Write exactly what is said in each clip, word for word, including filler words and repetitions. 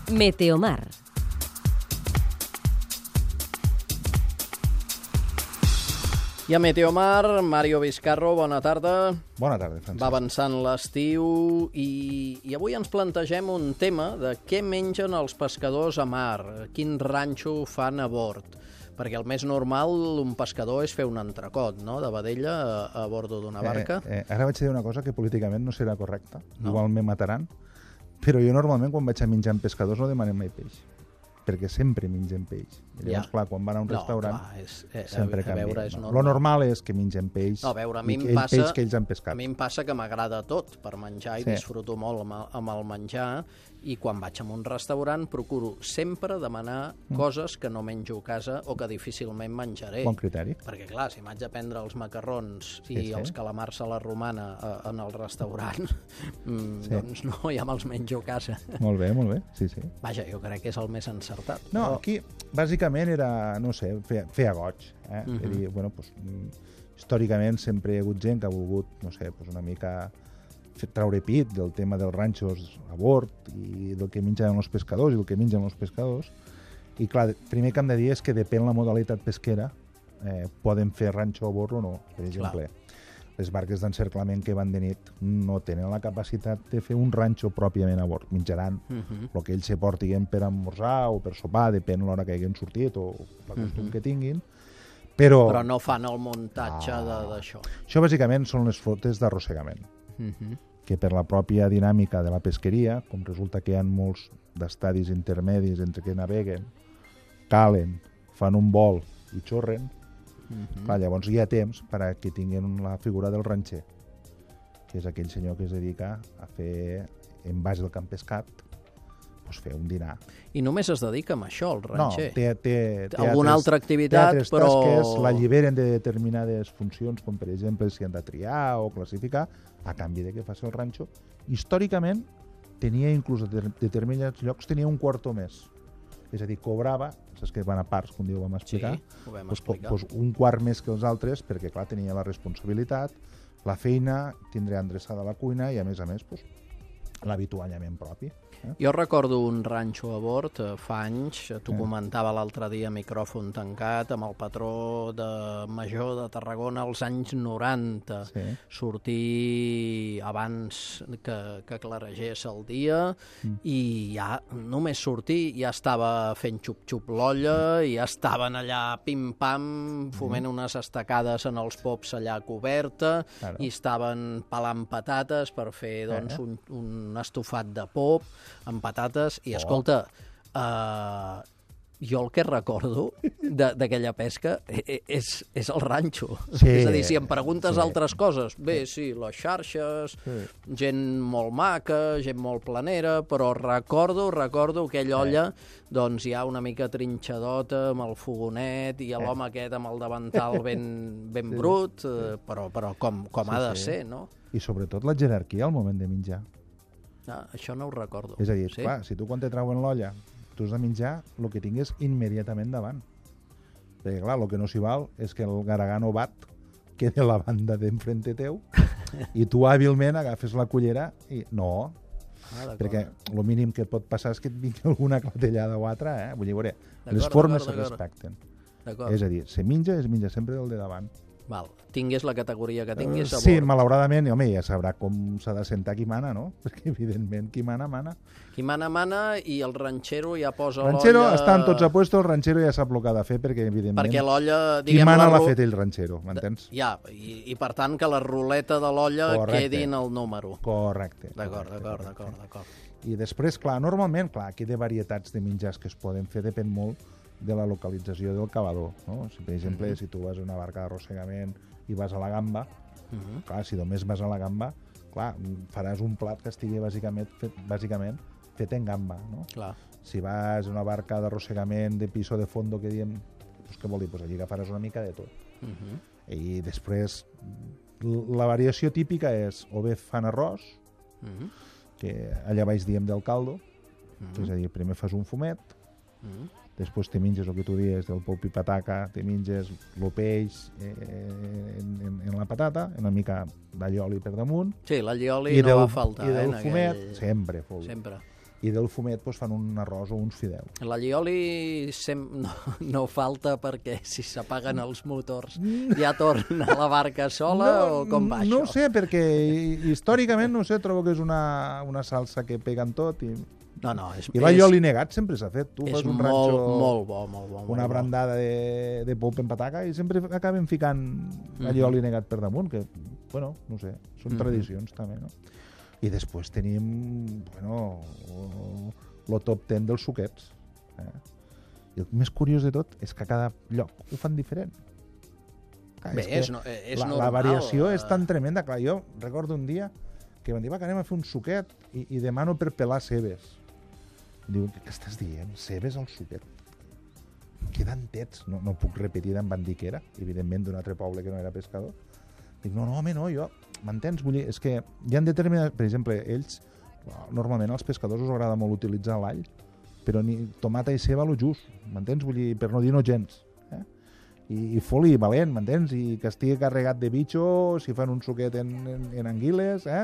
Meteomar. I a Meteomar, Mario Vizcarro, bona tarda. Bona tarda, Francesc. Va avançant l'estiu i, i avui ens plantegem un tema de què mengen els pescadors a mar, quin ranxo fan a bord. Perquè el més normal, un pescador, és fer un entrecot, no?, de vedella a, a bordo d'una barca. Eh, eh, ara vaig dir una cosa que políticament no serà correcta, No. igual me mataran, però jo normalment quan vaig a menjar amb pescadors no demanem mai peix, perquè sempre mengem peix. I llavors, Ja. clar, quan van a un No, restaurant, clar, és- eh, sempre a canvia. veure, és no? normal. Lo normal és que mengem peix, No, a veure, a mi i em que- el passa- peix que ells han pescat. A mi em passa que m'agrada tot per menjar i Sí. disfruto molt amb el, amb el menjar, i quan vaig a un restaurant procuro sempre demanar Mm. coses que no menjo a casa o que difícilment menjaré. Bon criteri. Perquè, clar, si m'haig de prendre els macarrons i Sí, sí. els calamars a la romana eh, en el restaurant, mm, Sí. doncs no, ja me'ls menjo a casa. Molt bé, molt bé, sí, sí. Vaja, jo crec que és el més encertat. No, Però- aquí bàsicament era, no sé, fer, fer a goig. Eh? Mhm. És a dir, bueno, pues, mm, històricament sempre hi ha hagut gent que ha volgut, no sé, pues una mica fer, traure pit del tema dels ranxos a bord i del que mengen els pescadors i el que mengen els pescadors. I clar, el primer que hem de dir és que depèn la modalitat pesquera, eh, poden fer ranxo a bord o no. Per exemple, Clar. les barques d'encerclament que van de nit no tenen la capacitat de fer un ranxo pròpiament a bord. Menjaran Mhm. el que ells se portin per esmorzar o per sopar, depèn l'hora que hagin sortit o la costum Mhm. que tinguin, però, Però no fan el muntatge Ah. de- d'això. això bàsicament són les flotes d'arrossegament, Mhm. que per la pròpia dinàmica de la pesqueria, com resulta que hi ha molts d'estadis intermedis entre que naveguen, calen, fan un vol i xorren, Mhm. clar, llavors hi ha temps per a que tinguin la figura del ranxer, que és aquell senyor que es dedica a fer, en base al que han pescat, doncs fer un dinar. I només es dedica a això, el No, ranxer. té, té, té Alguna altres, altra activitat, té altres però- tasques, l'alliberen de determinades funcions, com per exemple si han de triar o classificar, a canvi de que faci el ranxo. Històricament, tenia inclús a de- determinats llocs, tenia un quarto més. És a dir, cobrava, saps que van a parts, com ho vam explicar, Sí, ho vam doncs, explicar. doncs un quart més que els altres, perquè clar, tenia la responsabilitat, la feina, tindria endreçada la cuina i a més a més doncs, l'avituallament propi. Eh? Jo recordo un ranxo a bord eh, fa anys, t'ho Eh. comentava l'altre dia a micròfon tancat, amb el patró de Major de Tarragona als anys noranta. Sí. Sortir abans que, que claregés el dia Mm. i ja, només sortir, ja estava fent xup-xup l'olla i ja estaven allà pim-pam foment unes estacades en els pops allà coberta. Claro. I estaven pelant patates per fer doncs, Eh. un, un estofat de pop amb patates. I, Oh. escolta, uh, jo el que recordo de- d'aquella pesca e- e- és, és el ranxo. Sí, És a dir, si em preguntes sí. altres coses, bé, sí, les xarxes, Sí. gent molt maca, gent molt planera, però recordo, recordo aquella olla, doncs hi ha una mica trinxadota amb el fogonet i l'home aquest amb el davantal ben, ben Sí, brut, eh, però, però com, com Sí, ha de sí. ser, no? I sobretot la jerarquia al moment de menjar. Ah, això no ho recordo. És a dir, sí? clar, si tu quan te trauen l'olla tu has de menjar el que tingués immediatament davant. Perquè, clar, el que no s'hi val és que el garagano bat quede a la banda d'enfrente teu i tu hàbilment agafes la cullera i... No, Ah, d'acord. perquè el mínim que et pot passar és que et vingui alguna clatellada o altra, eh? Vull dir, veure, les D'acord, formes se d'acord, d'acord. respecten. D'acord. És a dir, se menja, es menja sempre del de davant. Val. Tingués la categoria que tingués a Sí, bord. malauradament, i, home, ja sabrà com s'ha de sentar qui mana, no? Perquè, evidentment, qui mana, mana. Qui mana, mana, i el ranxero ja posa Ranchero, l'olla... estan tots a puesto, el ranchero ja sap el que ha de fer, perquè, evidentment, Perquè l'olla, qui diguem... mana la l'ha ru- fet ell, ranchero, m'entens? Ja, i, i per tant que la ruleta de l'olla Correcte. quedi en el número. Correcte. D'acord, correcte, d'acord, correcte. d'acord, d'acord. I després, clar, normalment, clar, aquí de varietats de menjars que es poden fer depèn molt de la localització del cavador, no? Si, per exemple, Mhm. si tu vas a una barca d'arrossegament i vas a la gamba, Mhm. clar, si només vas a la gamba, clar, faràs un plat que estigui bàsicament fet, bàsicament fet en gamba, no? Clar. Si vas a una barca d'arrossegament de piso de fondo que diem, doncs què vol dir? Pues allí agafaràs una mica de tot. Mhm. I després, la variació típica és o bé fan arròs, Mhm. que allà baix diem del caldo, Mhm. és a dir, primer fas un fumet, Mhm. després te menges el que tu dies del pop i pataca, te menges el peix eh, en, en, en la patata, una mica d'allioli per damunt, Sí, l'allioli i no del, va faltar. i del eh, en fumet, aquell... sempre fou. Sempre. i del fumet pues, fan un arròs o uns fideus. L'allioli sem... no, no falta perquè si s'apaguen els motors ja torna a la barca sola no, o com va no això? No sé, perquè històricament, no sé, trobo que és una, una salsa que pega en tot i... No, no, és, I l'allioli negat sempre s'ha fet. Tu és fas un molt, ranxo, molt bo, molt bo. Molt una bo. brandada de, de polp en pataca i sempre acaben ficant allioli negat per damunt, que, bueno, no sé, són Mhm. tradicions també, no? I després tenim, bueno, el top ten dels suquets. Eh? I el més curiós de tot és que a cada lloc ho fan diferent. Clar, Bé, és, no, és la, normal. la variació eh? és tan tremenda. Clar, jo recordo un dia que van dir, va, que anem a fer un suquet i, i demano per pelar cebes. I diu, què estàs dient? Cebes al suquet? Queden tets. No, no puc repetir d'en van dir que era, evidentment d'un altre poble que no era pescador. Dic, no, no, home, no, jo, m'entens? Vull dir, és que hi ha determinats... Per exemple, ells, normalment als pescadors us agrada molt utilitzar l'all, però ni tomata i ceba lo just, m'entens? Vull dir, per no dir no gens. Eh? I, i foli valent, m'entens? I que estigui carregat de bitxo, si fan un suquet en, en, en anguiles, eh?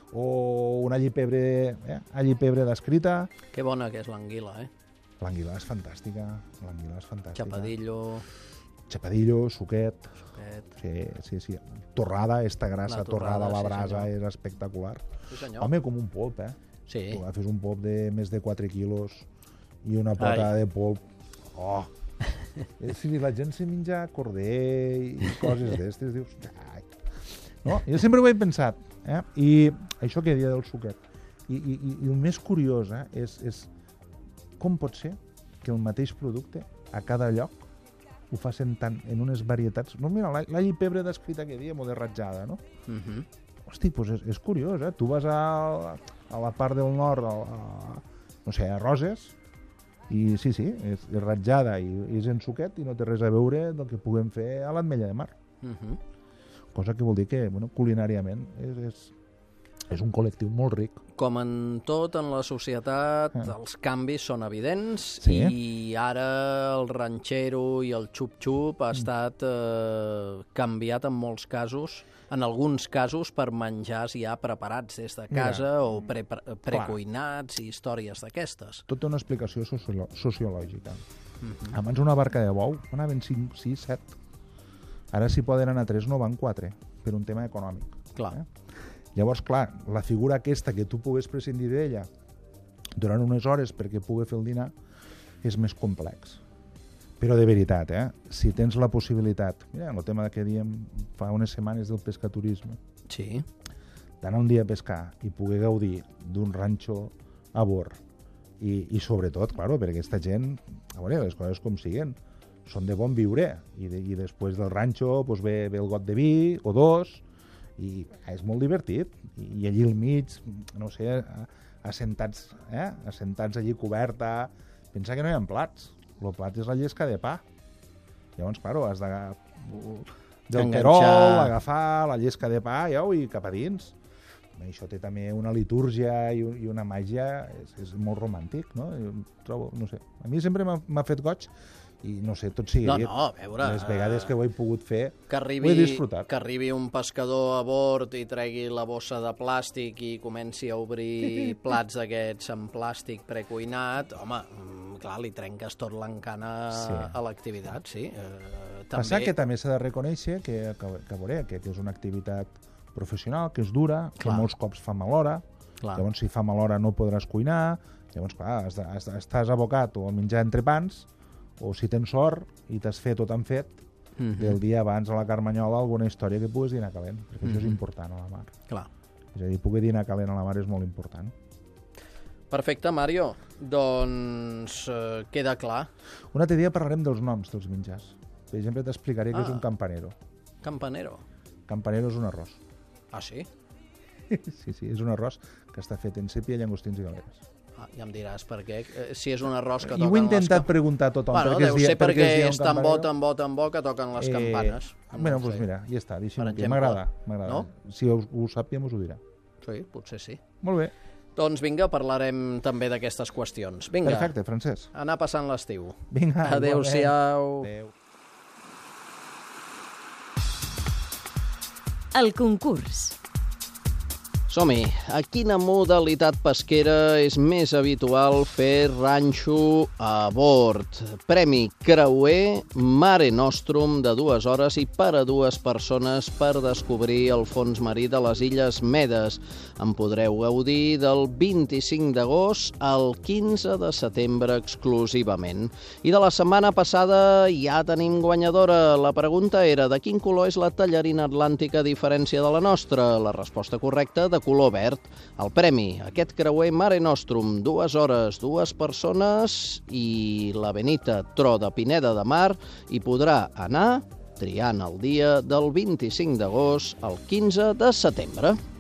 O un alli pebre, eh? alli pebre d'escrita. Que bona que és l'anguila, eh? L'anguila és fantàstica, l'anguila és fantàstica. Chapadillo, Chapadillo, suquet. suquet... Sí, sí, sí. Torrada, esta grassa La torrada, torrada, a la sí, brasa, senyor. és espectacular. Sí, senyor. Home, com un polp, eh? Sí. Tu agafes un polp de més de quatre quilos i una pota Ai. de polp. Oh! És si la gent se menja corder i coses d'estes, dius... Ai. No? Jo sempre ho he pensat, eh? I això que dia del suquet. I, i, i el més curiós eh, és, és com pot ser que el mateix producte a cada lloc ho facin tant en unes varietats... No, mira, l'all i pebre descrita que diem, o de ratjada, no? Uh -huh. Hosti, doncs és, és curiós, eh? Tu vas a, a la part del nord, a, a, no sé, a Roses, i sí, sí, és, és ratjada i, i és en suquet i no té res a veure del que puguem fer a l'Ametlla de Mar. Uh -huh. Cosa que vol dir que, bueno, culinàriament és, és, és un col·lectiu molt ric. Com en tot en la societat, Ah. els canvis són evidents Sí. i ara el ranxero i el xup-xup ha estat eh, canviat en molts casos, en alguns casos per menjars ja preparats des de casa Mira, o pre precuinats i històries d'aquestes. Tot té una explicació socio sociològica. Uh -huh. Abans una barca de bou anaven cinc, sis, set. Ara si poden anar tres, no van quatre, per un tema econòmic. Clar. Eh? Llavors, clar, la figura aquesta que tu pugues prescindir d'ella durant unes hores perquè pugui fer el dinar és més complex. Però de veritat, eh? Si tens la possibilitat, mira, el tema que diem fa unes setmanes del pescaturisme, Sí. d'anar un dia a pescar i poder gaudir d'un ranxo a bord i, i sobretot, claro, perquè aquesta gent, a veure, les coses com siguen, són de bon viure i, de, i després del ranxo pues, ve, ve el got de vi o dos i és molt divertit i, i allí al mig, no sé, assentats, eh? assentats allí coberta, pensa que no hi ha plats, el plat és la llesca de pa. Llavors, claro, has de del Enganxar. perol, agafar la llesca de pa ja, i cap a dins. Això té també una litúrgia i, i una màgia, és, és molt romàntic, no? Jo trobo, no sé, a mi sempre m'ha fet goig i no sé, tot sigui No, dit. no, a veure... Les vegades que ho he pogut fer, que ho arribi, he disfrutat. que arribi un pescador a bord i tregui la bossa de plàstic i comenci a obrir plats d'aquests en plàstic precuinat, home, mm, clar, li trenques tot l'encana Sí. a l'activitat, sí. Eh, Passa també... que també s'ha de reconèixer que, que, que, veure, que, que és una activitat professional, que és dura, Clar. que molts cops fa mal hora, Clar. llavors si fa mal hora no podràs cuinar, llavors clar, has de, has de, estàs abocat o a menjar entrepans, o si tens sort i t'has fet o t'han fet, Mhm. del dia abans a la Carmanyola alguna història que puguis dinar calent, perquè això és Mhm. important a la mar. Clar. És a dir, poder dinar calent a la mar és molt important. Perfecte, Mario. Doncs eh, queda clar. Un altre dia parlarem dels noms dels menjars. Per exemple, t'explicaré ah. què és un campanero. Campanero. Campanero és un arròs. Ah, sí? Sí, sí, és un arròs que està fet en sèpia, llangostins i galeres. Ah, ja em diràs per què. Eh, si és un arròs que I toquen ho he intentat les... preguntar a tothom. Bueno, perquè deu es dia, ser perquè es dia és tan bo, campanero. tan bo, tan bo que toquen les campanes. Eh, bueno, No doncs sé. mira, ja està, deixa'm Per aquí. exemple, M'agrada, m'agrada. no? Si ho, ho sap, ja mos ho dirà. Sí, potser sí. Molt bé. Doncs vinga, parlarem també d'aquestes qüestions. Vinga, Perfecte, Francesc. anar passant l'estiu. Vinga, Adéu-siau. Adéu. El concurs. Som-hi. A quina modalitat pesquera és més habitual fer ranxo a bord? Premi creuer Mare Nostrum de dues hores i per a dues persones per descobrir el fons marí de les Illes Medes. En podreu gaudir del vint-i-cinc d'agost al quinze de setembre exclusivament. I de la setmana passada ja tenim guanyadora. La pregunta era de quin color és la tallarina atlàntica a diferència de la nostra? La resposta correcta de color verd. El premi, aquest creuer Mare Nostrum, dues hores, dues persones i la Benita Tro de Pineda de Mar hi podrà anar triant el dia del vint-i-cinc d'agost al quinze de setembre.